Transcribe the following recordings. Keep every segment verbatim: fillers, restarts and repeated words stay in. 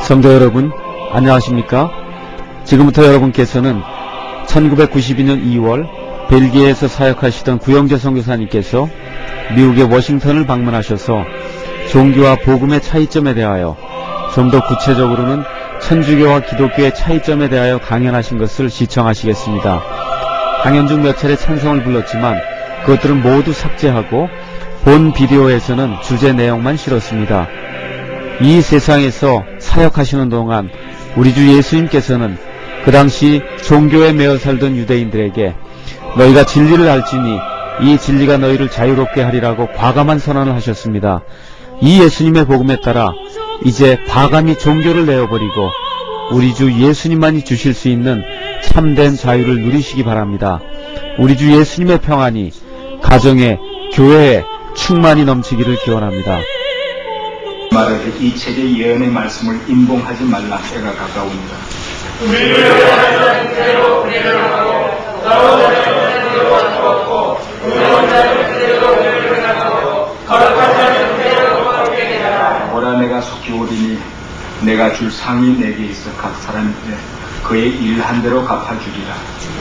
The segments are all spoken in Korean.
성도 여러분, 안녕하십니까? 지금부터 여러분께서는 천구백구십이 년 이월 벨기에에서 사역하시던 구영재 선교사님께서 미국의 워싱턴을 방문하셔서 종교와 복음의 차이점에 대하여 좀 더 구체적으로는 천주교와 기독교의 차이점에 대하여 강연하신 것을 시청하시겠습니다. 강연 중 몇 차례 찬성을 불렀지만 그것들은 모두 삭제하고 본 비디오에서는 주제 내용만 실었습니다. 이 세상에서 사역하시는 동안 우리 주 예수님께서는 그 당시 종교에 매여 살던 유대인들에게 너희가 진리를 알지니 이 진리가 너희를 자유롭게 하리라고 과감한 선언을 하셨습니다. 이 예수님의 복음에 따라 이제 과감히 종교를 내어버리고 우리 주 예수님만이 주실 수 있는 참된 자유를 누리시기 바랍니다. 우리 주 예수님의 평안이 가정에, 교회에 충만히 넘치기를 기원합니다. 말하되 이 책의 예언의 말씀을 임봉하지 말라. 때가 가까우니라. 우리를 원하는 그대로 그대로 하고 나로 자는 그대로 하고 우리로 자는 그대로 우리를 하고 거룩한 자는 그대로 거룩하게 하라. 보라, 내가 속히 오리니 내가 줄 상이 내게 있어 각 사람에게 그의 일한 대로 갚아주리라.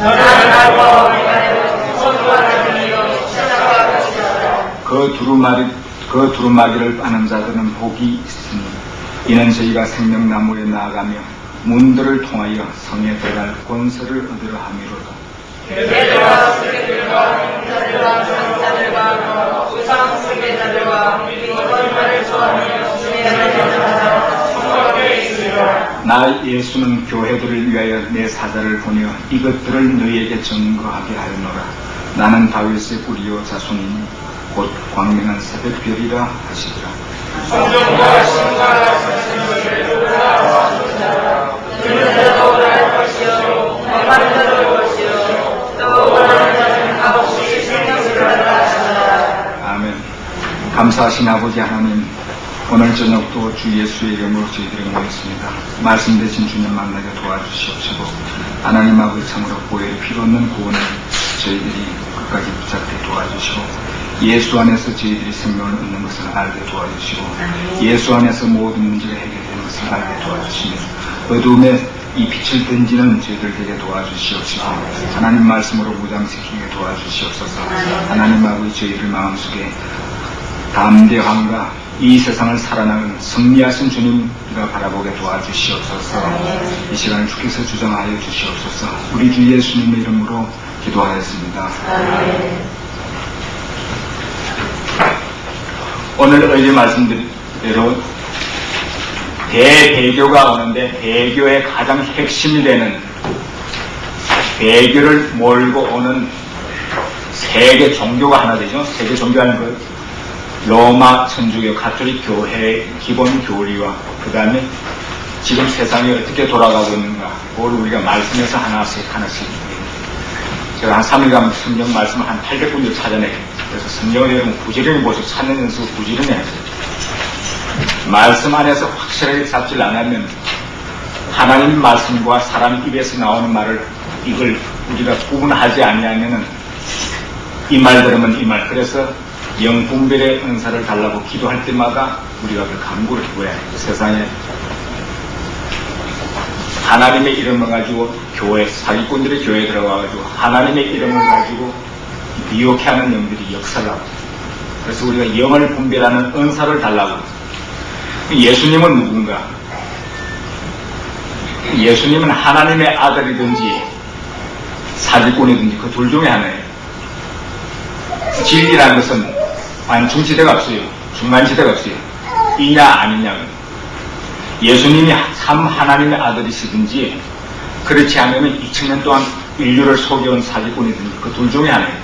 그 두루마리 그 두루마기를 빠는 자들은 복이 있으니 이는 저희가 생명나무에 나아가며 문들을 통하여 성에 들어갈 권세를 얻으려 함이로다. 계절과 수레들과 행자들과 장자들과 우상 수레자들과 그리고 거짓말을 좋아하며 주님의 자들과 성곽에 있으리라. 나 예수는 교회들을 위하여 내 사자를 보내어 이것들을 너희에게 증거하게 하였노라. 나는 다윗의 뿌리요 자손이니 곧 광명한 새벽별이라 하시더라. 성령과 신과 사신을 누구나 그는 자도 할 것이요 원하는 자도 할 것이요 또 원하는 자는 값없이 생명을 받으라 하시더라. 아멘. 감사하신 아버지 하나님, 오늘 저녁도 주 예수의 이름으로 저희들이 모였습니다. 말씀 대신 주님 만나게 도와주시옵시고 하나님 아버지 참으로 보혈이 필요 없는 구원을 저희들이 끝까지 붙잡게 도와주시고 예수 안에서 저희들이 생명을 얻는 것을 알게 도와주시고 예수 안에서 모든 문제가 해결되는 것을 알게 도와주시며 어두움에 이 빛을 던지는 저희들 되게 도와주시옵시고 하나님 말씀으로 무장시키게 도와주시옵소서. 하나님 아버지 저희들 마음속에 담대함과 이 세상을 살아나는 승리하신 주님과 바라보게 도와주시옵소서. 이 시간을 주께서 주장하여 주시옵소서. 우리 주 예수님의 이름으로 기도하였습니다. 오늘 어제 말씀드린 대배교가 오는데 배교의 가장 핵심이 되는 배교를 몰고 오는 세계 종교가 하나 되죠. 세계 종교하는 것 로마 천주교 가톨릭 교회의 기본 교리와 그 다음에 지금 세상이 어떻게 돌아가고 있는가 그걸 우리가 말씀에서 하나씩 하나씩 제가 한 삼 일간 성경 말씀을 한 팔백 군데 찾아내요. 그래서 성경을 여러분 부지런히 보시고 찾는 연습을 부지런히 하세요. 말씀 안에서 확실하게 잡질 않으면 하나님 말씀과 사람 입에서 나오는 말을 이걸 우리가 구분하지 않으면은 이 말 들으면 이 말. 그래서 영분별의 은사를 달라고 기도할 때마다 우리가 그 간구를 구해야 해요. 세상에 하나님의 이름을 가지고 교회, 사기꾼들의 교회에 들어가가지고 하나님의 이름을 가지고 미혹해 하는 영들이 역사를 하고 그래서 우리가 영을 분별하는 은사를 달라고 예수님은 누군가? 예수님은 하나님의 아들이든지 사기꾼이든지 그 둘 중에 하나예요. 진리라는 것은 완충지대가 없어요. 중간지대가 없어요. 이냐 아니냐. 예수님이 참 하나님의 아들이시든지 그렇지 않으면 이천 년 동안 인류를 속여온 사기꾼이든지 그 둘 중에 하나예요.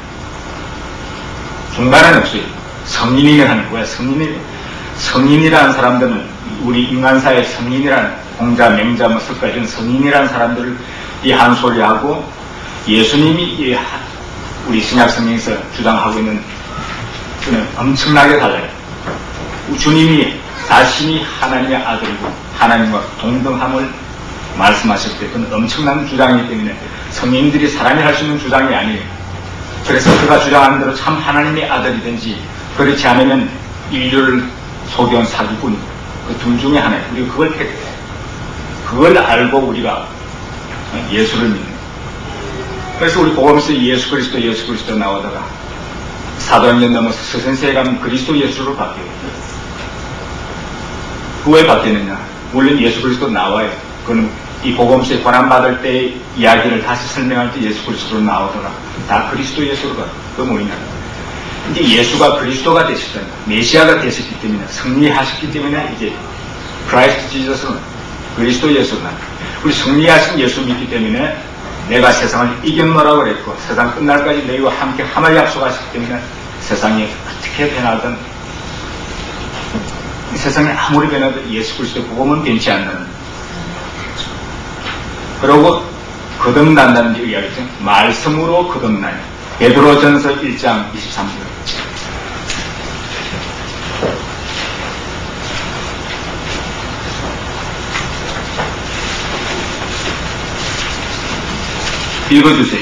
중간은 없어요. 성인이라는 거야. 성인이, 성인이라는 사람들은 우리 인간사의 성인이라는 공자, 맹자, 뭐 석가 이런 성인이라는 사람들을 이 한 소리 하고 예수님이 이 우리 신약 성경에서 주장하고 있는 그는 엄청나게 달라요. 주님이 자신이 하나님의 아들이고 하나님과 동등함을 말씀하실 때 그건 엄청난 주장이기 때문에 성인들이 사람이 할 수 있는 주장이 아니에요. 그래서 그가 주장하는 대로 참 하나님의 아들이든지 그렇지 않으면 인류를 속여온 사기꾼 그 둘 중에 하나예요. 우리가 그걸 택해. 그걸 알고 우리가 예수를 믿는 거예요. 그래서 우리 복음에서 예수 그리스도 예수 그리스도 나오다가 사도행전 넘어서 서선세에 가면 그리스도 예수로 바뀌어요. 그 왜 바뀌느냐? 물론 예수 그리스도 나와요. 그건 이 복음서에 권한받을 때 이야기를 다시 설명할 때 예수 그리스도로 나오더라. 다 그리스도 예수로 바뀌어요. 그건 뭐냐? 이제 예수가 그리스도가 되셨잖아요. 메시아가 되셨기 때문에, 승리하셨기 때문에 이제 크라이스트 지저스는 그리스도 예수는 우리 승리하신 예수 믿기 때문에 내가 세상을 이겼노라고 그랬고 세상 끝날까지 너희와 함께 함을 약속하셨기 때문에 세상이 어떻게 변하든 세상이 아무리 변하든 예수 그리스도 복음은 변치 않는. 그러고 거듭난다는 게 이야기죠. 말씀으로 거듭나요. 베드로전서 일 장 이십삼 절. 읽어주세요.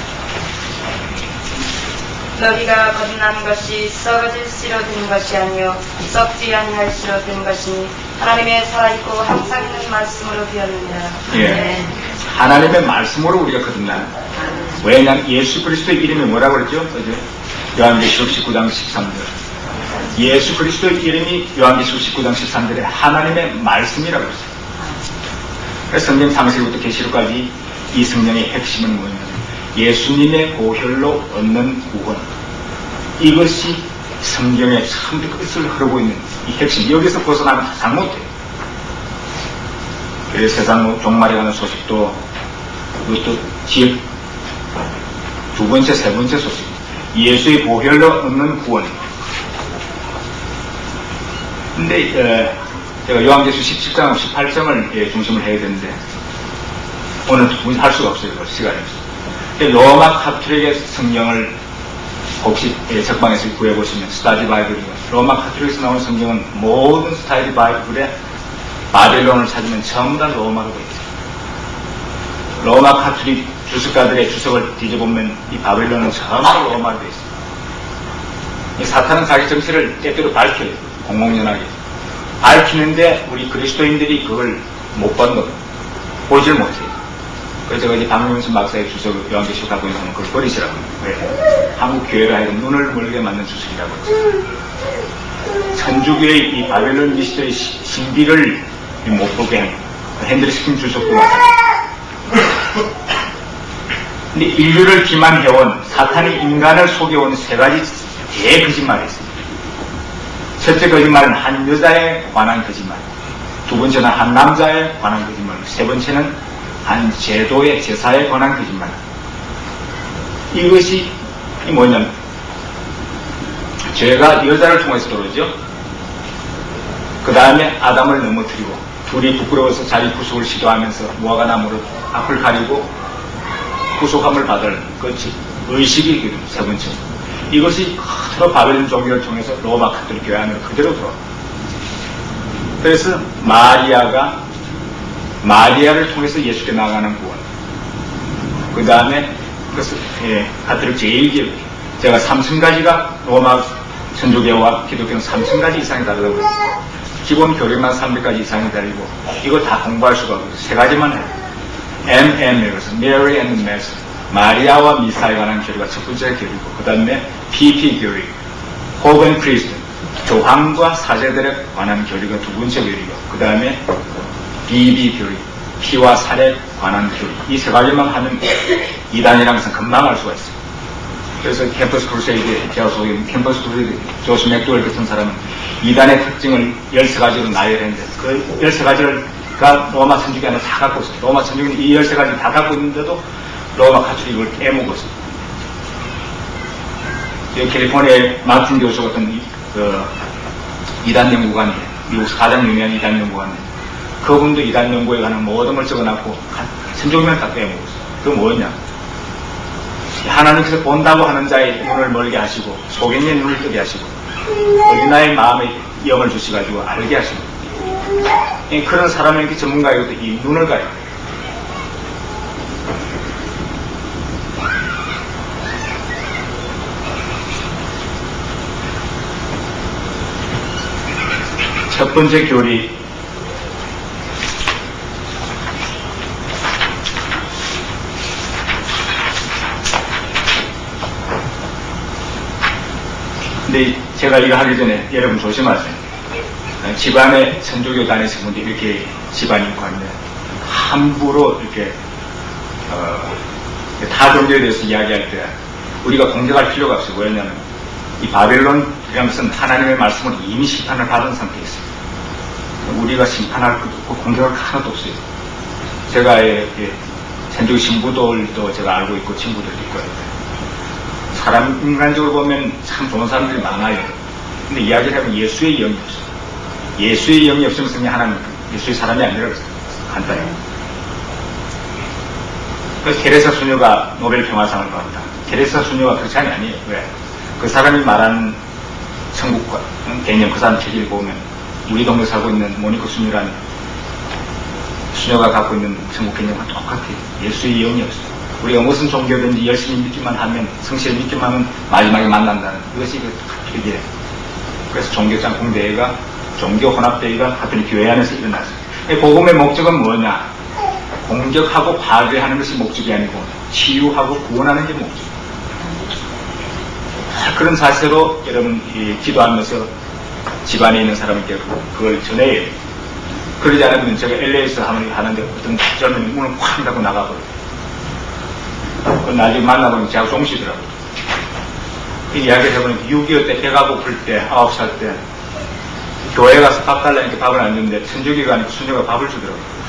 너희가 거듭나는 것이 썩어질 씨로 된 것이 아니요 썩지 아니할 씨로 된 것이니 하나님의 살아있고 항상 있는 말씀으로 되었느니라. 예. 네. 하나님의 말씀으로 우리가 거듭나는. 왜냐하면 예수 그리스도의 이름이 뭐라고 그랬죠? 어제 요한계시록 십구 장 십삼 절. 예수 그리스도의 이름이 요한계시록 십구 장 십삼 절에 하나님의 말씀이라고 했어요. 그래서 성경 창세기부터 계시록까지 이 성경의 핵심은 뭐냐면 예수님의 보혈로 얻는 구원. 이것이 성경의 참 끝을 흐르고 있는 이 핵심. 여기서 벗어나면 다 못해요. 그래서 세상 종말에 가는 소식도 그것도 지역 두 번째, 세 번째 소식. 예수의 보혈로 얻는 구원. 근데 어, 제가 요한계시록 십칠 장, 십팔 장을 예, 중심을 해야 되는데 오늘 할 수가 없어요. 시간이 없어요. 로마 카톨릭의 성경을 혹시 예, 적방에서 구해보시면 스타디 바이블이요. 로마 카톨릭에서 나오는 성경은 모든 스타디 바이블에 바벨론을 찾으면 전부 다 로마로 되어 있어요. 로마 카톨릭 주석가들의 주석을 뒤져보면 이 바벨론은 전부 다 로마로 되어 있어요. 이 사탄은 자기 정체를 때때로 밝혀요. 공공연하게. 밝히는데 우리 그리스도인들이 그걸 못 본 겁니다. 보질 못해요. 그래서 제가 이제 박명순 박사의 주석을 요한계시록 갖고 있는 그걸 버리시라고 합니다. 왜? 한국 교회를 하여금 눈을 멀게 만든 주석이라고 했죠. 천주교의 이 바벨론 미스터리 신비를 못 보게 하는 핸드리 스킨 주석도 마찬가지입니다. 근데 인류를 기만해온 사탄이 인간을 속여온 세 가지 대거짓말이 있습니다. 첫째 거짓말은 한 여자에 관한 거짓말, 두 번째는 한 남자에 관한 거짓말, 세 번째는 한 제도의 제사에 관한 거짓말. 이것이 뭐냐면 죄가 여자를 통해서 들어오죠. 그 다음에 아담을 넘어뜨리고 둘이 부끄러워서 자기 구속을 시도하면서 무화과 나무로 앞을 가리고 구속함을 받을 그 의식이 세 번째. 이것이 그대로 바벨론 종교를 통해서 로마 카톨릭 교회 안으로 그대로 들어와. 그래서 마리아가 마리아를 통해서 예수께 나가는 구원. 그 다음에 그것을 예, 카톨릭 제일 기록. 제가 삼천 가지가 로마 천주교와 기독교는 삼천 가지 이상이 다르다고 그랬어요. 기본 교리만 삼백 가지 이상이 다르고 이거 다 공부할 수가 없어요. 세 가지만 해요. 엠 엠 그래서 Mary and Mass. 마리아와 미사에 관한 교리가 첫 번째 교리고 그 다음에 피 피 교리, Pope and Priest, 교황과 사제들에 관한 교리가 두 번째 교리고 그 다음에 비 비 교리, 피와 살에 관한 교리. 이 세 가지만 하면 이단이라는 것은 금방 알 수가 있어요. 그래서 캠퍼스 크루세이드, 제가 소개한 캠퍼스 크루세이드 조스 맥도웰 같은 사람은 이단의 특징을 열세 가지로 나열했는데 그 열세 가지가 로마 천주교 안에 다 갖고 있어요. 로마 천주교는 이 열세 가지를 다 갖고 있는데도 로마 카톨릭을 깨먹었어요. 캘리포니아의 마틴 교수 같은 그 이단 연구관이 미국에서 가장 유명한 이단 연구관이 그분도 이단 연구에 관한 모든 걸 적어놨고 천주교만 다 빼먹었어요. 그게 뭐냐? 하나님께서 본다고 하는 자의 눈을 멀게 하시고 소경의 눈을 뜨게 하시고 어린아이의 마음에 영을 주시가지고 알게 하시고 그런 사람에게 전문가이고도 이 눈을 가요. 첫 번째 교리 근데 제가 이거 하기 전에 여러분 조심하세요. 집안에 천주교 다니시는 분들 이렇게 집안이 있고 하는데 함부로 이렇게 어, 타 종교에 대해서 이야기할 때 우리가 공격할 필요가 없어요. 왜냐하면 이 바벨론이라는 것은 하나님의 말씀을 이미 심판을 받은 상태에 있어요. 우리가 심판할 것도 없고 공격할 거 하나도 없어요. 제가 이렇게 천주교 신부들도 제가 알고 있고 친구들도 있고 사람 인간적으로 보면 참 좋은 사람들이 많아요. 근데 이야기를 하면 예수의 영이 없어요. 예수의 영이 없으면 그냥 하나님 예수의 사람이 아니라 간단해요. 그래서 테레사 수녀가 노벨 평화상을 받았다. 테레사 수녀가 그렇지 아니에요. 왜? 그 사람이 말하는 천국과 개념, 그 사람 책을 보면 우리 동네 살고 있는 모니코 수녀라는 수녀가 갖고 있는 천국 개념과 똑같아요. 예수의 영이 없어요. 우리가 무슨 종교든지 열심히 믿기만 하면, 성실히 믿기만 하면 마지막에 만난다는 이것이 그 필기예요. 그래서 종교장 공대회가 종교 혼합대회가 하여튼 교회 안에서 일어났어요. 복음의 목적은 뭐냐? 공격하고 파괴하는 것이 목적이 아니고 치유하고 구원하는 게 목적. 그런 사실로 여러분 기도하면서 집안에 있는 사람에게 그걸 전해요. 그러지 않으면 제가 엘에이에서 하는데 어떤 젊은 문을 확 닫고 나가버려요. 그 나중에 만나보면 제가 종시더라고요. 그 이야기를 해보니까 육이오 때 배가 고플 때 아홉 살 때 교회 가서 밥 달라니까 밥을 안 주는데 천주교가 아니고 수녀가 밥을 주더라고요.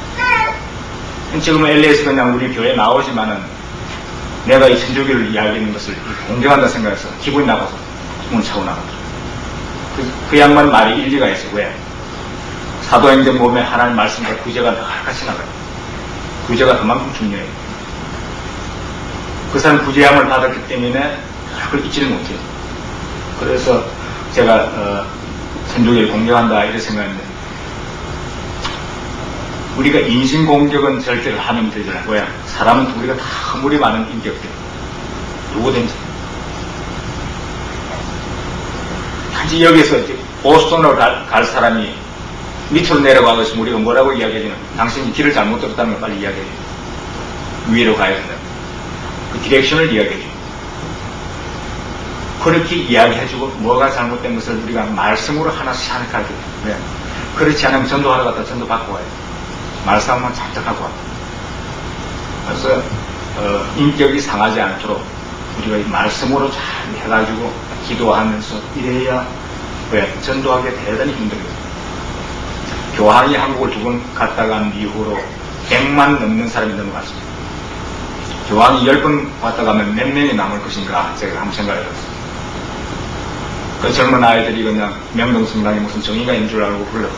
지금은 엘에이에서 그냥 우리 교회에 나오지만은 내가 이 천주교를 이야기하는 것을 공경한다 생각해서 기분이 나빠서 문 차고 나가더라고요. 그, 그 양반 말이 일리가 있어요. 왜? 사도행전 보면 하나님 말씀과 구제가 늘 같이 나가요. 구제가 그만큼 중요해요. 그 사람 구제함을 받았기 때문에 그걸 잊지를 못해요. 그래서 제가 어, 천주교를 공격한다 이렇게 생각했는데 우리가 인신공격은 절대로 하면 되잖아요. 왜? 사람은 우리가 다 허물이 많은 인격들 누구든지 단지 여기서 이제 보스턴으로 갈, 갈 사람이 밑으로 내려가고 있으면 우리가 뭐라고 이야기해주면 당신이 길을 잘못 들었다는 걸 빨리 이야기해요. 위로 가야 된다. 그 디렉션을 이야기해줘요. 그렇게 이야기해주고 뭐가 잘못된 것을 우리가 말씀으로 하나씩 하나씩 가르쳐요. 왜? 그렇지 않으면 전도하러 갔다 전도 받고 와요. 말씀만 잔뜩 하고 와요. 그래서 어, 인격이 상하지 않도록 우리가 이 말씀으로 잘 해가지고 기도하면서 이래야 왜? 전도하기가 대단히 힘들어요. 교황이 한국을 두 번 갔다 간 이후로 백만 넘는 사람이 넘어갔습니다. 교황이 열 번 왔다 가면 몇 명이 남을 것인가 제가 한번 생각을 해봤어요. 그 젊은 아이들이 그냥 명동성당에 무슨 정의가 있는 줄 알고 불러.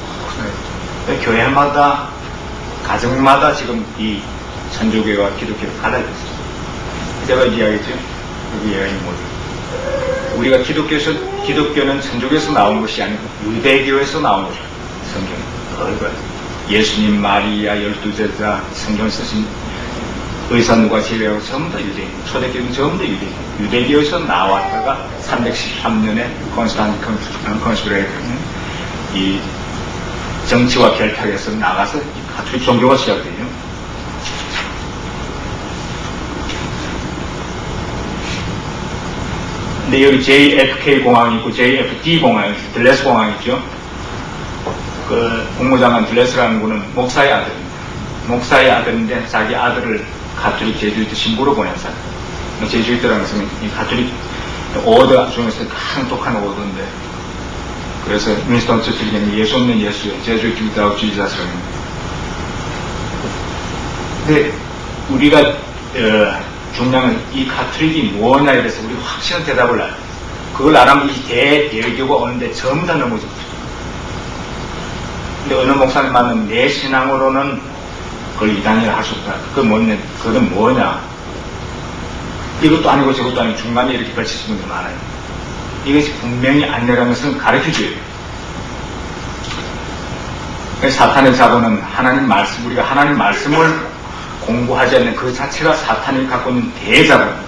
교회마다 가정마다 지금 이 천주교와 기독교가 갈라졌어요. 제가 이야기했죠. 여기 이야기 뭐죠? 우리가 기독교에서 기독교는 천주교에서 나온 것이 아니고 유대교에서 나온 거죠. 성경. 예수님, 마리아, 열두 제자, 성경 쓰신 의사 누가 제외하고 전부 다 유대인, 초대교는 전부 다 유대인. 유대교에서 나왔다가 삼백십삼 년에 콘스탄티 컨스피레이터 이 정치와 결탁해서 나가서 가톨릭 종교가 시작돼요. 근데 여기 제이에프케이 공항이 있고 제이에프디 공항이 있고 들레스 공항이 있죠. 그 국무장관 들레스라는 분은 목사의 아들입니다. 목사의 아들인데 자기 아들을 가톨릭 제주이트 신부로 보낸 사람. 제주이트라는 것은 이 가톨릭 오더 중에서 가장 독한 오더인데 그래서 윈스턴 처칠이 예수 없는 예수요. 제주이트 without Jesus라는. 근데 우리가 어, 중요한 이 가톨릭이 뭐냐 이래서 우리가 확실한 대답을 알아요. 그걸 알아면 이 대대교가 오는데 전부 다 넘어졌어요. 근데 어느 목사님 만나면 내 신앙으로는 그걸 이단이라 할 수 없다. 그건 뭐냐? 그건 뭐냐? 이것도 아니고 저것도 아니고 중간에 이렇게 걸치신 분들 많아요. 이것이 분명히 아니라는 것은 가르쳐줘야 돼요. 사탄의 자본은 하나님 말씀, 우리가 하나님 말씀을 공부하지 않는 그 자체가 사탄이 갖고 있는 대자본.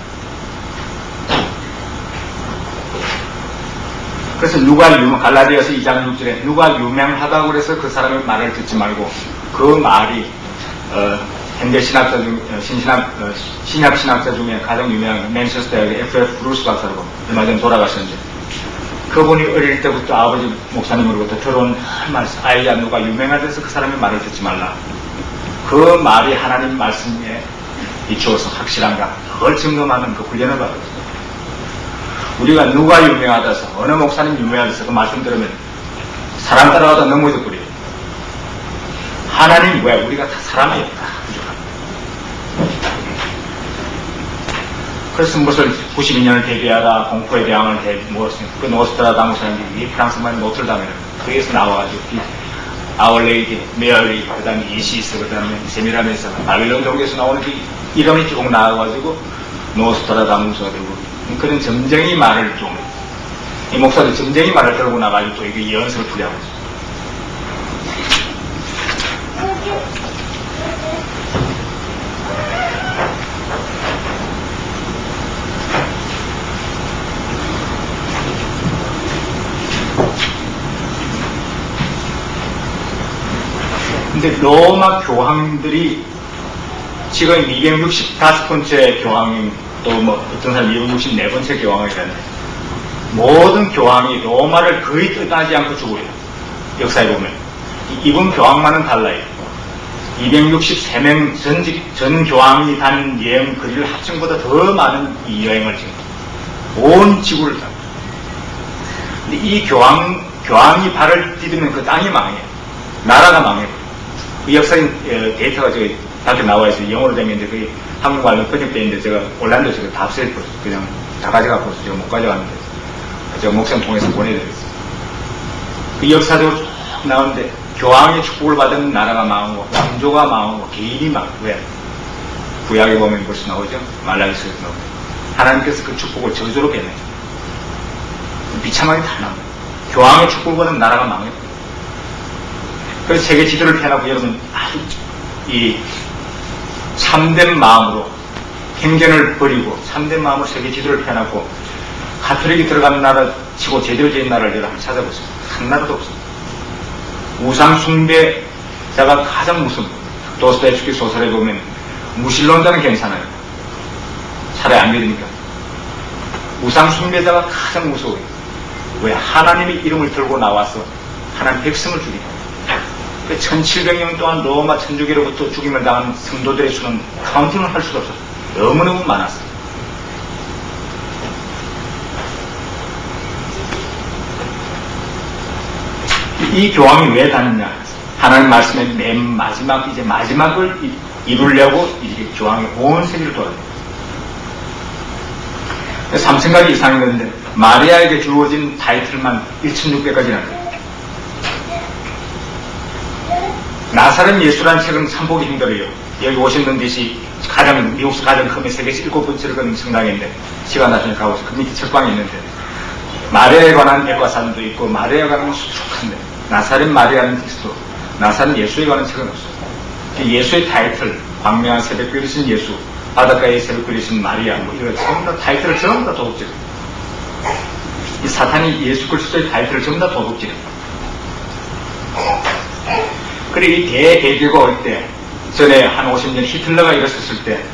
그래서 누가 유명, 갈라디아서 이 장 육 절에 누가 유명하다고 그래서 그 사람의 말을 듣지 말고 그 말이 어, 현대 신학자 중, 어, 신신학, 어, 신약 신학자 중에 가장 유명한 맨체스터 대학의 에프 에프 브루스 박사라고 얼마 전에 돌아가셨는데 그분이 어릴 때부터 아버지 목사님으로부터 들어온 말씀, 아이야 누가 유명하돼서 그 사람의 말을 듣지 말라. 그 말이 하나님 말씀에 비추어서 확실한가 그걸 점검하는 그 훈련을 받았어요. 우리가 누가 유명하다서 어느 목사님 유명하다서 그 말씀 들으면 사람 따라가다 넘어져 버려요. 하나님 왜 우리가 다 사람이에요. 다 부족합니다. 그래서 무슨 구십이 년을 데뷔하다 공포의 대왕을 데뷔 무엇을 그 노스트라다무스라는 이 프랑스말 노틀담이라는 거기에서 나와가지고 아울레이디, 메어리, 그 다음에 이시스, 그 다음에 세미라메스, 바빌론 종교에서 나오는 그 이름이 쭉 나와가지고 노스트라다무스가 되고 그런 점쟁이 말을 좀 이 목사들 점쟁이 말을 들고 나가지고 또 이게 연습을 풀이하고 있어요. 근데 로마 교황들이 지금 이백육십오 번째 교황이 또 뭐 어떤 사람 이백육십사 번째 교황이라는데 모든 교황이 로마를 거의 떠나지 않고 죽어요. 역사에 보면 이번 교황만은 달라요. 이백육십삼 명 전직 전 교황이 다닌 여행 거리를 합정보다 더 많은 이 여행을 지금 온 지구를 다. 근데 이 교황 교황이 발을 디디면 그 땅이 망해요. 나라가 망해요. 이 역사인 데이터가 저기 밖에 나와 있어요. 영어로 되면 이제 그게 한국말로 번역되어 있는데 제가 올란도 제가 다 없애버렸어요. 그냥 다 가져가고 제가 못 가져갔는데 제가 목사님 통해서 보내드렸어요. 그 역사적으로 쭉 나오는데 교황의 축복을 받은 나라가 망하고 왕조가 망하고 개인이 망하고 왜? 구약에 보면 벌써 나오죠. 말라기서에서 나오죠. 하나님께서 그 축복을 저주로 변해요. 비참하게 다 나옵니다. 교황의 축복을 받은 나라가 망해요. 그래서 세계 지도를 펴놓고 여러분 아주 이 참된 마음으로 편견을 버리고 참된 마음으로 세계 지도를 펴놓고 가톨릭이 들어가는 나라 치고 제대로 된 나라를 여러분 찾아보세요. 한 나라도 없습니다. 우상 숭배자가 가장 무섭고 도스토옙스키 소설에 보면 무신론자는 괜찮아요. 차라리 안 믿으니까. 우상 숭배자가 가장 무서워요. 왜? 하나님의 이름을 들고 나와서 하나님 백성을 죽이고 천칠백 년 동안 로마 천주교로부터 죽임을 당한 성도들의 수는 카운팅을 할 수가 없었어요. 너무너무 많았어요. 이 교황이 왜 다느냐? 하나님 말씀의 맨 마지막, 이제 마지막을 이루려고 이렇게 교황이 온 세계를 돌아다녀요. 삼천 가지 이상이 되는데 마리아에게 주어진 타이틀만 천육백 가지나 돼요. 나사렛 예수라는 책은 참 보기 힘들어요. 여기 워싱턴 디씨 가장 미국에서 가장 크면 세계에서 일곱 번째로 큰 성당인데 시간 나중에 가보세요. 그 밑에 책방이 있는데 마리아에 관한 백과사전도 있고 마리아에 관한 수족한데 나사렛 마리아는 텍스트 나사렛 예수에 관한 책은 없어요. 예수의 타이틀 광명한 새벽 그리신 예수 바닷가에 새벽 그리신 마리아 뭐 이런 전부 다 타이틀을 전부 다 도둑질해요. 이 사탄이 예수 그리스도의 타이틀을 전부 다 도둑질해요. 그리고 이 대대교가 올 때, 전에 한 오십 년 히틀러가 일었었을 때,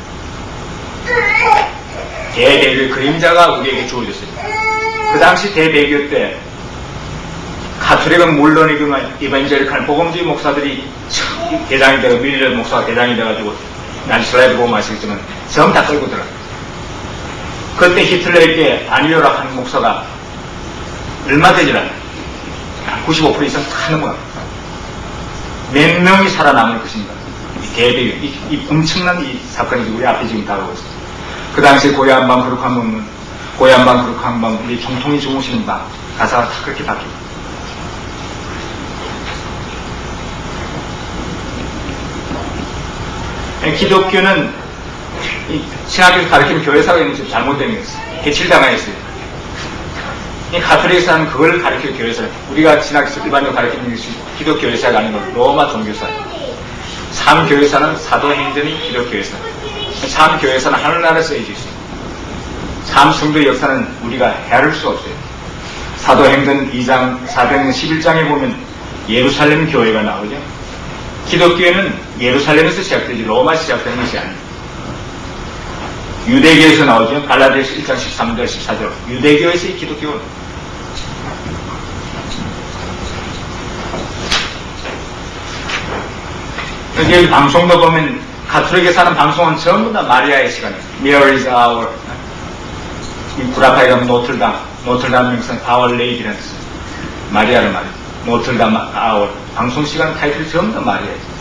대대교의 그림자가 우리에게 주어졌어요. 그 당시 대대교 때, 가톨릭은 물론이지만 이반젤리칼 복음주의 목사들이 대장이 되고, 밀러 목사가 대장이 돼가지고, 난 슬라이드 보면 아시겠지만, 전부 다 끌고 들어가요. 그때 히틀러에게 아니오라 하는 목사가 얼마 되질 않아요. 구십오 퍼센트 이상 다 넘어가요. 몇 명이 살아남을 것인가. 이 대대교, 이, 이 엄청난 이 사건이 우리 앞에 지금 다가오고 있어요. 그 당시에 고야한밤 그렇게 한번, 고야한밤 그렇게 한번, 우리 총통이 주무시는 밤, 가사가 다 그렇게 바뀌고. 기독교는 이 신학교에서 가르치는 교회사가 있는 잘못된 게 있어요. 해칠당하였어요. 이 가톨릭에서 하는 그걸 가르치는 교회사. 우리가 신학에서 일반적으로 가르치는 것이 기독교회사가 아니고 로마 종교사예요. 참교회사는 사도행전이 기독교회사. 참교회사는 하늘나라에 쓰여져 있어요. 참성도의 역사는 우리가 헤아릴 수 없어요. 사도행전 이 장 사백십일 장에 보면 예루살렘 교회가 나오죠. 기독교회는 예루살렘에서 시작되지 로마에서 시작되는 것이 아니에요. 유대교에서 나오죠. 갈라디아서 일 장 십삼 절 십사 절 유대교에서 이 기독교는 여기 방송도 보면 가톨릭에 사는 방송은 전부 다 마리아의 시간이에요. Mary's Hour. 이 구라파에 가면 노틀담, 노틀담 명성 Our Lady라는 뜻이에요. 마리아를 말해요. 노틀담 Hour. 방송 시간 타이틀이 전부 다 마리아예요.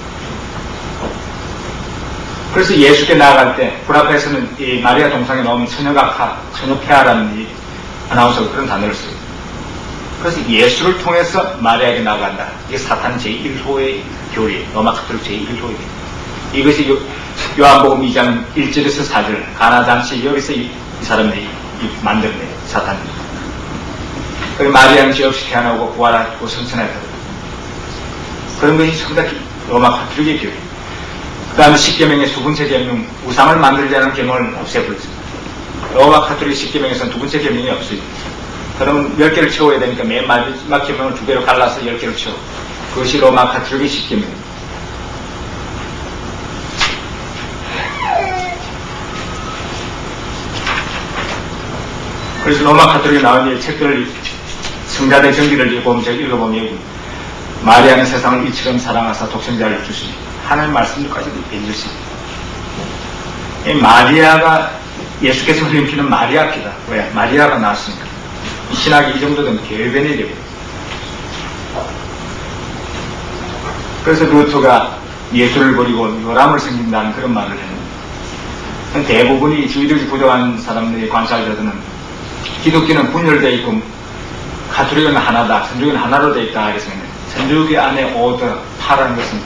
그래서 예수께 나아갈 때 구라파에서는 이 마리아 동상에 넣으면 처녀각하, 처녀폐하라는 이 아나운서가 그런 단어를 써요. 그래서 예수를 통해서 마리아에게 나아간다. 이게 사탄 제일 호의 교리, 로마 가톨릭 제일 호의 교리. 이것이 요, 요한복음 이 장 일 절에서 사 절, 가나잔치 여기서 이, 이 사람들이 만들어내요, 사탄이. 그리고 마리아는 죄 없이 태어나고 부활하고 성천하였다. 그런 것이 전부 다 로마 가톨릭의 교리. 그 다음에 십계명의 두 번째 계명, 우상을 만들지 않은 계명을 없애버렸습니다. 로마 가톨릭 십계명에서는 두 번째 계명이 없어요. 그러면 열 개를 채워야 되니까 맨 마지막 계명을 두 개로 갈라서 열 개를 채워. 그것이 로마 가톨릭의 십계명. 그래서 로마 가톨릭에 나온 이 책들을, 성자대 정기를 읽어보면, 제가 읽어보면, 마리아는 세상을 이처럼 사랑하사 독생자를 주시니, 하나님 말씀도까지도 해주십니다. 이 마리아가, 예수께서 흘린 피는 마리아 피다. 왜? 마리아가 나왔으니까. 이 신학이 이 정도 되면 개변이 되고. 그래서 루터가 예수를 버리고 요람을 섬긴다는 그런 말을 해요. 대부분이 주의력이 부족한 사람들이 관찰자들은 기독교는 분열되어 있고 가톨릭은 하나다, 천주교는 하나로 되어 있다. 그래서 천주교 안에 오더, 파라는 것은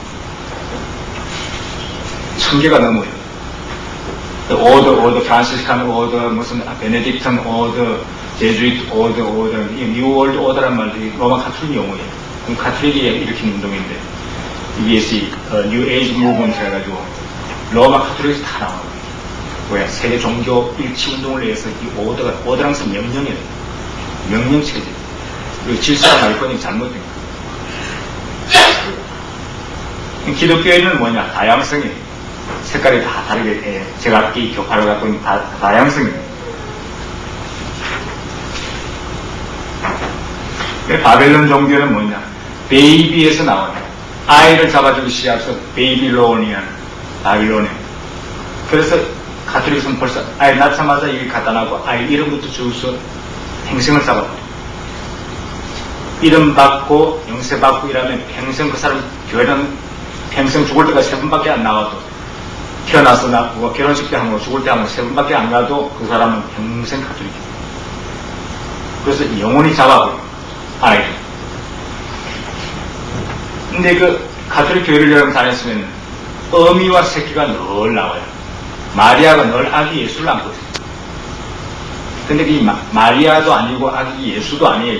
천 개가 넘어요. 오더, 오더, 프란시스칸 오더, 무슨 베네딕턴 오더, 제주이트 오더, 오더, 이 뉴월드 오더란 말이 로마 가톨릭 용어예요. 그럼 가톨릭이 일으킨 운동인데 이게 어, 뉴 에이지 무브먼트 해가지고 로마 가톨릭에서 다 나와요. 왜? 세계 종교 일치 운동을 위해서 이 오더가, 오더랑 서 명령이에요. 명령체제. 그리고 질서가 날 거니 잘못된 거예요. 기독교에는 뭐냐? 다양성이에요. 색깔이 다 다르게, 예, 제각기 교파를 갖고 있는 다, 다양성이에요. 바벨론 종교는 뭐냐? 베이비에서 나와요. 아이를 잡아주기 시작해서 베이빌로니안, 바빌로니아. 그래서 가톨릭은 벌써 아이 낳자마자 이게 갖다 놔고 아이 이름부터 주어서 평생을 쌓아버려. 이름 받고 영세 받고 이러면 평생 그 사람 교회는 평생 죽을 때가 세 번밖에 안 나와도 태어나서 낳고 결혼식 때 하고 죽을 때 하고 세 번밖에 안 가도 그 사람은 평생 가톨릭이에요. 그래서 영원히 잡아버려 아이를. 근데 그 가톨릭 교회를 여러분 다녔으면 어미와 새끼가 늘 나와요. 마리아가 늘 아기 예수를 안고 있어요. 근데 이 마, 마리아도 아니고 아기 예수도 아니에요.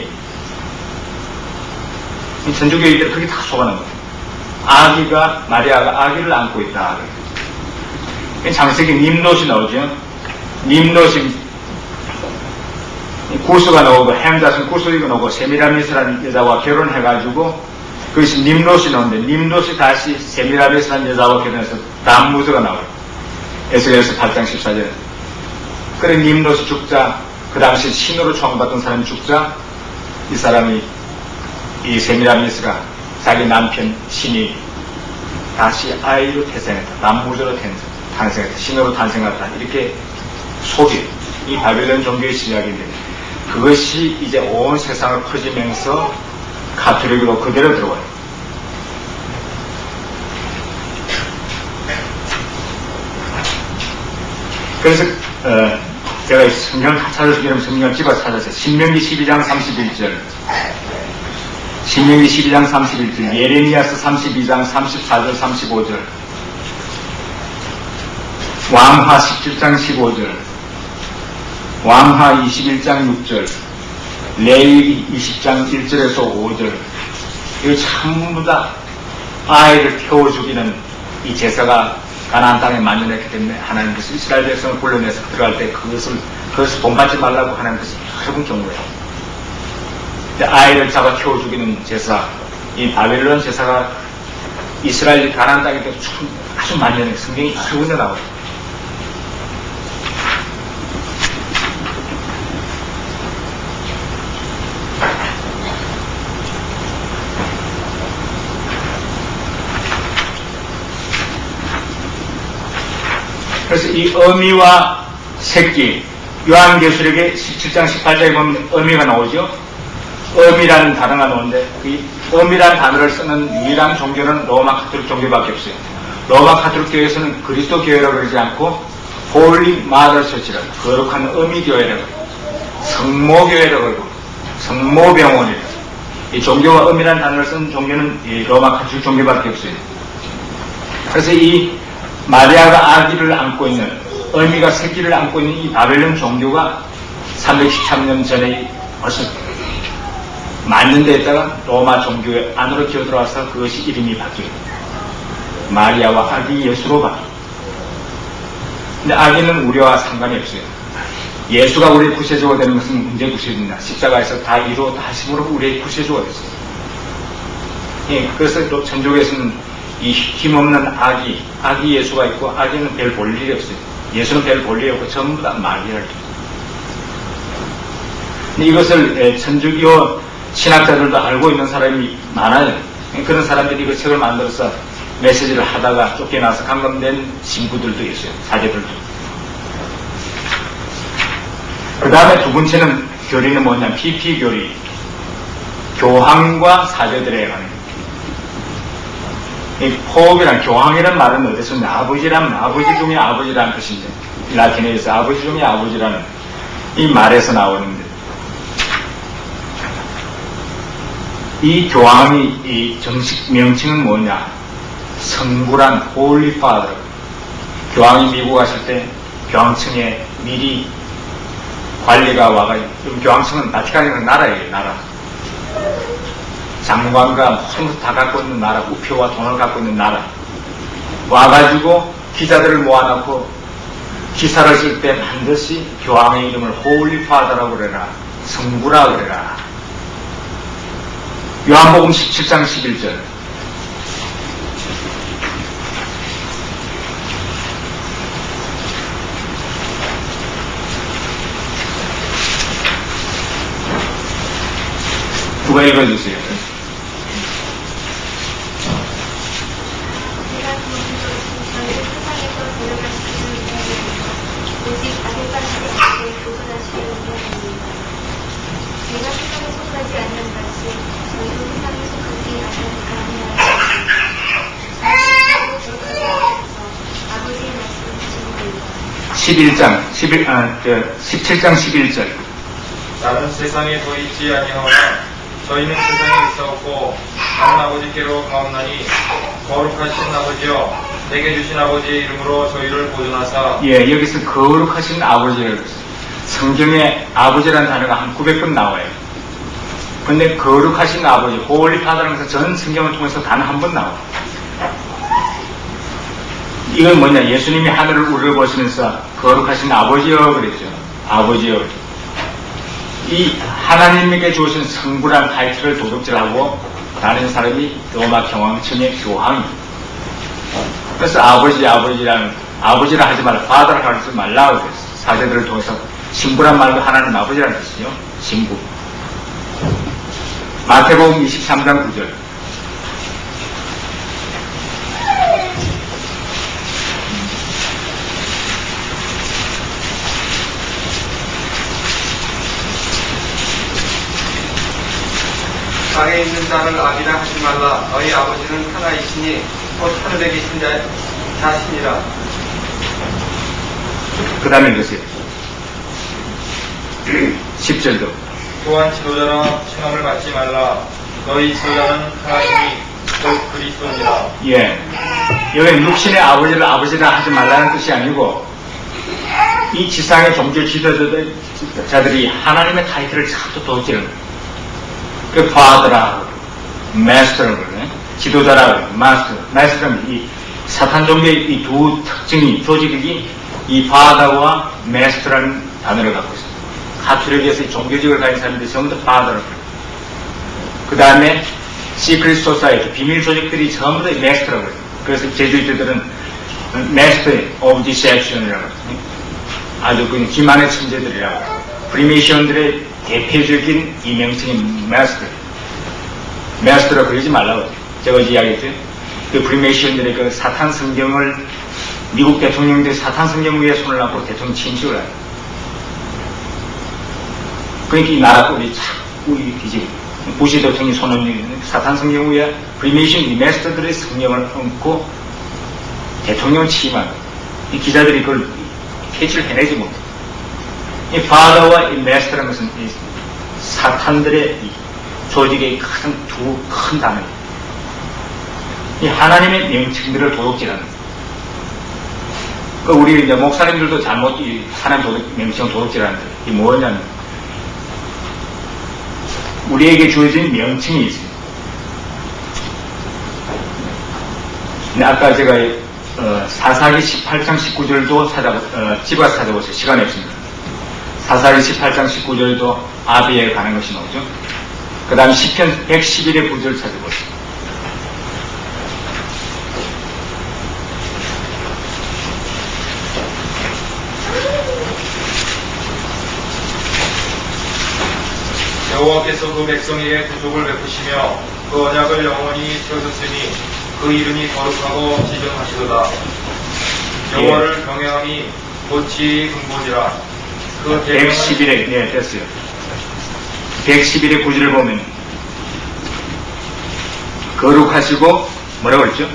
이 천주교인들 그게 다 속아난 거예요. 아기가, 마리아가 아기를 안고 있다. 장세기 님롯이 나오죠. 님롯이 구스가 나오고 햄자슨 구스가 나오고 세미라미스라는 여자와 결혼해가지고 그것이 님롯이 나오는데 님롯이 다시 세미라미스라는 여자와 결혼해서 담무드가 나와요. 에스겔서 팔 장 십사 절. 그래 님롯이 죽자, 그 당시 신으로 총받던 사람이 죽자, 이 사람이, 이 세미라미스가 자기 남편 신이 다시 아이로 태생했다. 남무드로 탄생했다. 신으로 탄생했다. 이렇게 속이, 이 바벨론 종교의 시작인데, 그것이 이제 온 세상을 퍼지면서 가톨릭으로 그대로 들어와요. 그래서 어, 제가 성경을 다 찾아주기로 성경을 집어 찾았어요. 신명기 십이 장 삼십일 절, 신명기 십이 장 삼십일 절, 예레미야서 삼십이 장 삼십사 절 삼십오 절, 왕하 십칠 장 십오 절, 왕하 이십일 장 육 절, 레위기 이십 장 일 절에서 오 절. 이거 전부 다 아이를 태워 죽이는 이 제사가 가나안 땅에 만연했기 때문에 하나님께서 이스라엘 백성을 불러내서 들어갈 때 그것을 그것을 본받지 말라고 하나님께서 여러 번 경고해요. 아이를 잡아 태워 죽이는 제사, 이 바벨론 제사가 이스라엘 가나안 땅에 아주 만연해. 성경이 여러 군데 나와요. 이 어미와 새끼, 요한계시록의 십칠 장 십팔 장에 보면 어미가 나오죠. 어미라는 단어가 나오는데 그 어미라는 단어를 쓰는 유일한 종교는 로마 가톨릭 종교밖에 없어요. 로마 가톨릭 교회에서는 그리스도 교회라고 그러지 않고 홀리 마더 처치라고, 거룩한 어미 교회라고, 성모 교회라고 그러고 성모병원이라고. 이 종교와 어미라는 단어를 쓴 종교는 이 로마 가톨릭 종교밖에 없어요. 그래서 이 마리아가 아기를 안고 있는, 어미가 새끼를 안고 있는 이 바벨론 종교가 삼백십삼 년 전에 벌써 만년 됐다가 로마 종교 안으로 기어들어와서 그것이 이름이 바뀌어요. 마리아와 아기 예수로 바뀌어요. 근데 아기는 우리와 상관이 없어요. 예수가 우리의 구세주가 되는 것은 문제 구세주입니다. 십자가에서 다 이루어 다심으로 우리의 구세주가 됐어요. 예, 그래서 또 천주교에서는 이 힘없는 아기, 아기 예수가 있고 아기는 별 볼 일이 없어요. 예수는 별 볼 일이 없고 전부 다 마리아를 줍니다. 근데 이것을 천주교 신학자들도 알고 있는 사람이 많아요. 그런 사람들이 이거 책을 만들어서 메시지를 하다가 쫓겨나서 감금된 신부들도 있어요. 사제들도. 그 다음에 두 번째는 교리는 뭐냐, 피피 교리. 교황과 사제들에 관한. 이 포업이란, 교황이란 말은 어디서 오냐, 아버지라면 아버지 중에 아버지라는 뜻인데, 라틴어에서 아버지 중에 아버지라는 이 말에서 나오는데, 이 교황이 이 정식 명칭은 뭐냐, 성부란 홀리 파더. 교황이 미국 갔을 때 교황청에 미리 관리가 와가지고, 교황청은 바티칸이라는 나라예요, 나라. 장관과 모든 것다 갖고 있는 나라, 우표와 돈을 갖고 있는 나라. 와가지고 기자들을 모아놓고 기사를 쓸 때 반드시 교황의 이름을 홀리 파더라고 그래라, 성부라고 그래라. 요한복음 십칠 장 십일 절. 누가 읽어주세요. 십일 장, 십일, 아, 저, 십칠 장 십일 절. 나는 세상에 더 있지 아니하오나 저희는 세상에 있사옵고 하는 아버지께로 가옵나니 거룩하신 아버지여 내게 주신 아버지의 이름으로 저희를 보존하사. 예, 여기서 거룩하신 아버지라고 했어요. 성경에 아버지라는 단어가 한 구백 번 나와요. 근데 거룩하신 아버지, 홀리 파더라면서 전 성경을 통해서 단 한 번 나와요. 이건 뭐냐, 예수님이 하늘을 우러보시면서 거룩하신 아버지여 그랬죠. 아버지여. 이 하나님에게 주신 성부란 타이틀을 도둑질하고 다른 사람이 로마 경황청의 교황입니다. 그래서 아버지 아버지라는, 아버지라 하지 말라, 파더라 하지 말라고 그랬어요. 사제들을 통해서 신부란 말도 하나님 아버지라는 뜻이죠. 신부. 마태복음 이십삼 장 구 절. 땅에 있는 자를 아비라 하지 말라. 너희 아버지는 하나이시니 곧 하늘에 계신 자, 자신이라. 그 다음에 읽으세요. 십 절도. 또한 지도자라 칭함을 받지 말라. 너희 지도자는 하나님이 곧 그리스도니라. 예. 여기 육신의 아버지를 아버지라 하지 말라는 뜻이 아니고, 이 지상의 종교 지도자들이 하나님의 타이틀을 자꾸 도둑질하는 거예요. 그 파더라고, 마스터라고 그러네. 지도자라고, 마스터. 마스터는 이 사탄 종교의 이 두 특징이, 조직이 이 파더와 마스터라는 단어를 갖고 있습니다. 가톨릭에서 종교직을 가진 사람들이 전부 다 파더라고 그래요. 그 다음에 시크릿 소사이티, 비밀 조직들이 전부 다 마스터라고 그래요. 그래서 제주이트들은 마스터 오브 디셉션이라고 그래요. 아주 그 기만의 천재들이라고 해요. 프리메이션들의 대표적인 이 명칭이 마스터. 마스터라 그러지 말라고. 제가 어제 이야기했죠. 그 프리메이션들의 그 사탄 성경을 미국 대통령들이 사탄 성경 위에 손을 얹고 대통령 침식을 해요. 그러니까 이 나라 꼴이 자꾸 뒤집어. 부시 대통령이 손을 얹는 사탄 성경 위에 프리메이션 이 메스터들의 성경을 얹고 대통령을 취임한 이 기자들이 그걸 캐치를 해내지 못해. 이 파더와 이 메스터라는 것은 이 사탄들의 이 조직의 가장 두 큰 단어예요. 이 하나님의 명칭들을 도둑질하는. 그 우리 이제 목사님들도 잘못 이 하나님 도둑, 명칭을 도둑질하는데 이 뭐냐면 우리에게 주어진 명칭이 있습니다. 근데 아까 제가 어, 사사기 십팔 장 십구 절도 찾아 어, 집어서 찾아보세요. 시간이 없습니다. 사사기 십팔 장 십구 절도 아비에 관한 것이 나오죠. 그 다음 시편 백십일의 구절 찾아보세요. 여호와께서 그 백성에게 구속을 베푸시며 그 언약을 영원히 세우셨으니 그 이름이 거룩하고 지정하시도다. 여호와를 예. 경외함이 도치 근본이라. 그 백십일에 네 됐어요. 백십일의 구절을 보면 거룩하시고 뭐라고 그랬죠?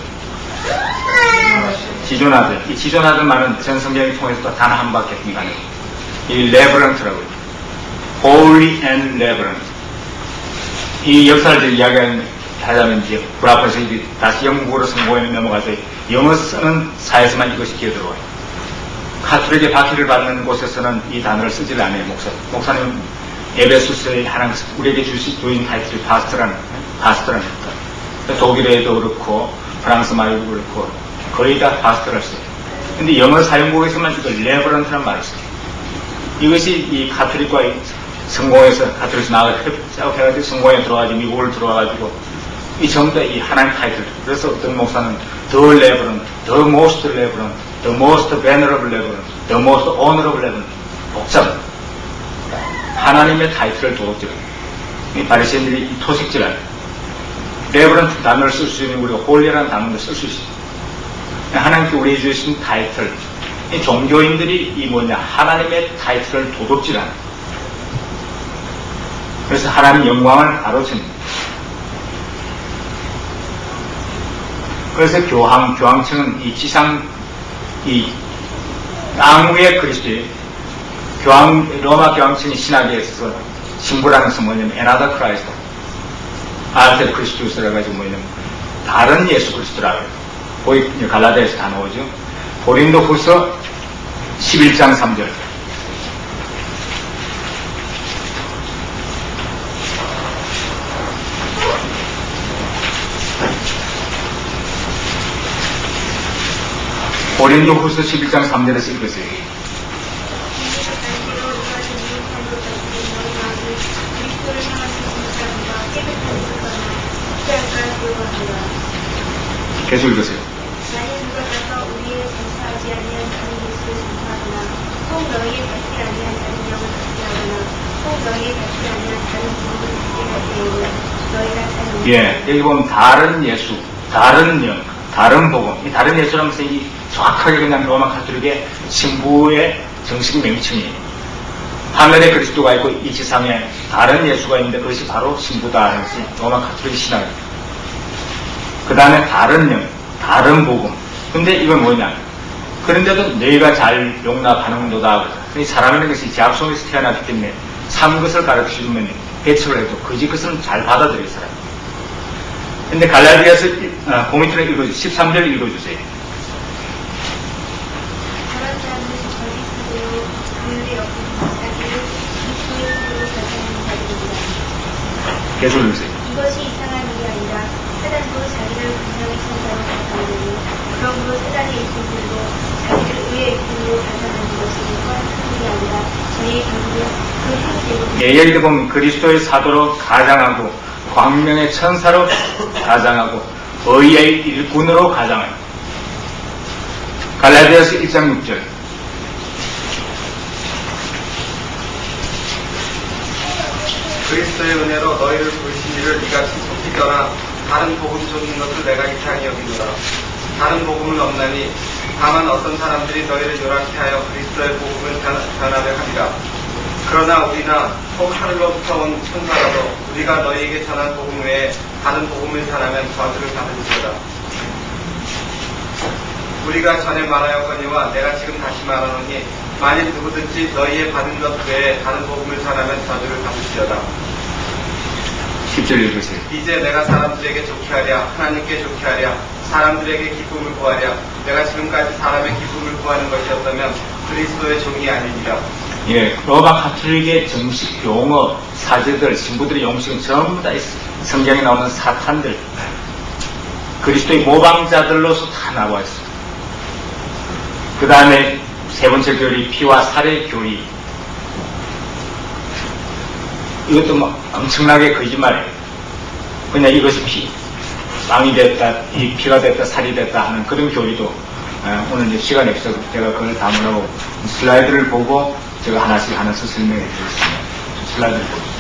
지존하들. 이 지존하들 말은 전 성경을 통해서 단 한 밖에 안 해요. 이 레버런트라고 해요. Holy and Reverent. 이 역사를 이야기하자면 이제 불합해서 다시 영국어로 성공에 넘어가서 영어 쓰는 사회에서만 이것이 기어들어와요. 카톨릭의 박해를 받는 곳에서는 이 단어를 쓰질 않아요. 목사, 목사님 에베소서의 하나님 우리에게 주신 주인 타이틀이 파스트라는 파스트라는 것. 독일에도 그렇고 프랑스 말도 그렇고 거의 다 파스트를 써요. 근데 영어 사용국에서만 이걸 레버런트라는 말을 써요. 이것이 이 카톨릭과 성공해서 카톨릭에서 나가서 해가지고 성공에 들어와가지고 미국을 들어와가지고 이 전부 다 이 하나님 타이틀. 그래서 어떤 목사는 The Reverend, The Most Reverend, The Most Venerable Reverend, The Most Honorable Reverend. 복잡. 하나님의 타이틀을 도둑질하는. 이 바리새인들이 이 토식질하는. 레버런트 단어를 쓸 수 있는 우리가 홀리라는 단어를 쓸 수 있어요. 하나님께 우리에게 주신 타이틀. 이 종교인들이 이 뭐냐 하나님의 타이틀을 도둑질하는. 그래서 하나님 영광을 가로챈다. 그래서 교황, 교황청은 이 지상, 이 땅 위의 그리스도의 교황, 로마 교황청이 신학에 있어서 신부라는 것은 뭐냐면 에나더 크라이스트, 알테르 크리스투스라 가지고 뭐냐면 다른 예수 그리스도라고 해요. 거기 갈라디아에서 다 나오죠. 고린도 후서 십일 장 삼 절. 고린도 후서 십일 장 삼 절에서 읽으세요. 계속 읽으세요. 만일 누가 가서 우리의 전파하지 아니한 다른 예수를 전파하거나 혹 너희의 받지 아니한 다른 영을 받게 하거나 혹 너희의 받지 아니한 다른 복음을 받게 할 때에는 너희가 다른 예, 여기 보면 다른 예수, 다른 영, 다른 복음. 이 다른 예수라는 것은 이 정확하게 그냥 로마 카톨릭의 신부의 정식 명칭이에요. 하늘에 그리스도가 있고 이 지상에 다른 예수가 있는데 그것이 바로 신부다 하는 것이 로마 카톨릭 신학입니다. 그 다음에 다른 영, 다른 복음. 근데 이건 뭐냐? 그런데도 너희가 잘 용납하는도다. 이 사람이라는 것이 제약 속에서 태어났기 때문에 참 것을 가르쳐주면 배척을 해도 거짓 것은 잘 받아들일 사람. 근데 갈라디아서 어, 고민투를 읽어주세요. 십삼 절 읽어주세요. 저런 자는 거짓으로 그들의 없는 자기를 그리스도의 손으로 결정하는 자들입니다. 계속 읽으세요. 이것이 이상한 일이 아니라 사단도 자기를 분명히 천사로 가르쳐오느니 그러므로 사단의 일꾼들도 자기를 의의 일꾼으로 가르쳐하는 것이 뻔한 일이 아니라 저희의 경우는 그 행위대로 예, 예를 들어 보면 그리스도의 사도로 가장하고 광명의 천사로 가장하고 의의 일꾼으로 가장하고. 갈라디아서 일 장 육 절. 그리스도의 은혜로 너희를 부르신 이를 이같이 속히 떠나 다른 복음 속인 것을 내가 이상히 여기노라. 다른 복음은 없나니 다만 어떤 사람들이 너희를 요란케 하여 그리스도의 복음을 변하려 하리라. 그러나 우리나 혹 하늘로부터 온 천사라도 우리가 너희에게 전한 복음 외에 다른 복음을 전하면 저주를 받을지어다. 우리가 전에 말하였거니와 내가 지금 다시 말하노니 만일 누구든지 너희의 받은 것 외에 다른 복음을 전하면 저주를 받을지어다. 십 절 읽으세요. 이제 내가 사람들에게 좋게 하랴 하나님께 좋게 하랴 사람들에게 기쁨을 구하랴 내가 지금까지 사람의 기쁨을 구하는 것이었다면 그리스도의 종이 아니니라. 예, 로마 가톨릭의 정식 용어, 사제들, 신부들의 용식은 전부 다 성경에 나오는 사탄들, 그리스도의 모방자들로서 다 나와 있습니다. 그 다음에 세 번째 교리, 피와 살의 교리. 이것도 막 엄청나게 거짓말이에요. 그냥 이것이 피, 빵이 됐다, 이 피가 됐다, 살이 됐다 하는 그런 교리도 어, 오늘 이제 시간이 없어서 제가 그걸 담으라고 슬라이드를 보고 제가 하나씩 하나씩 설명해 드리겠습니다. 슬라이드를 보죠.